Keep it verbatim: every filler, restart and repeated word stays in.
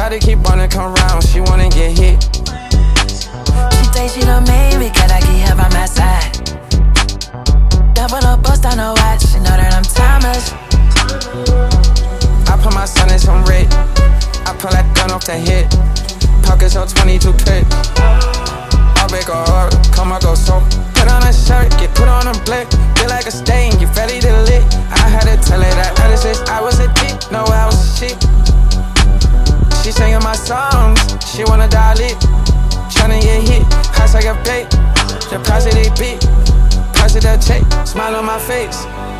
Try to keep on and come round, she wanna get hit. She think she done made me, cause I keep her by my side. Double the bust on her watch, she know that I'm timeless. I put my son in some red. I pull that gun off the hip. Pockets on twenty-two clip. I'll make a order, come I go so. Put on a shirt, get put on a blick. Feel like a stain, get ready to lit. I had to tell her that ever since I was a dick. No, I was a shit. She singing my songs, she wanna dial it. Tryna get hit, house I got paid. The price of they beat, price of that check, smile on my face.